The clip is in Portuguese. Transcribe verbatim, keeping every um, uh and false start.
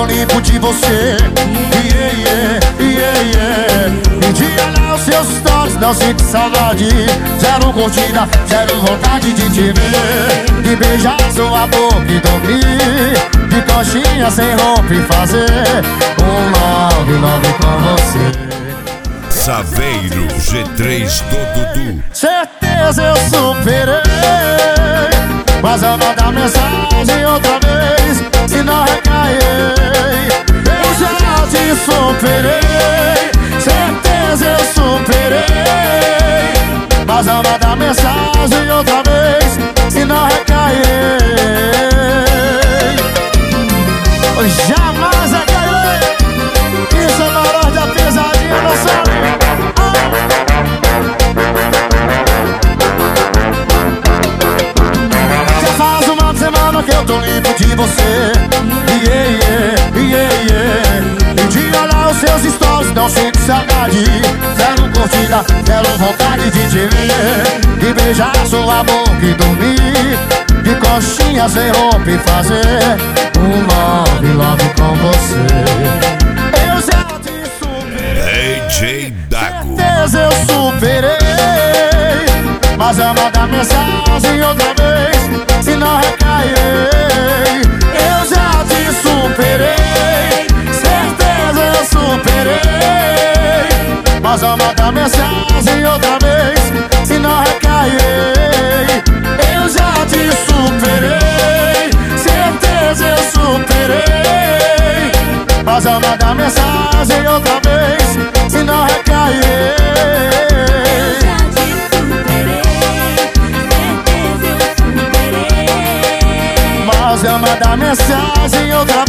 limpo de você. Yeah, yeah, yeah, yeah. Me diga lá os seus stories, não sinto saudade. Zero curtida, zero vontade de te ver, de beijar sua boca e dormir, de coxinha sem roupa e fazer um love, love com você. Saveiro G três do Dudu. Certeza eu superei, mas eu mandar mensagem outra vez, se não recair. Eu já te superei, certeza eu superei, mas eu mandar mensagem outra vez, se não recair. Jamais recairei. Isso é maior da pesadinha, não sabe? Que eu tô limpo de você. Yeah, yeah, yeah, yeah. Me diga lá os seus stories, não sinto saudade. Zero curtida, zero vontade de te ver, de beijar sua boca e dormir, de coxinha sem roupa e fazer um love, love com você. Eu já te superei, D J Dago. certeza eu superei, mas eu mandar mensagem outra vez, se não recair. Eu já te superei, certeza eu superei, mas eu mandar mensagem outra vez, se não recair. Eu já te superei, certeza eu superei, mas eu mandar mensagem outra vez, se não recair. Mas eu mandar mensagem outra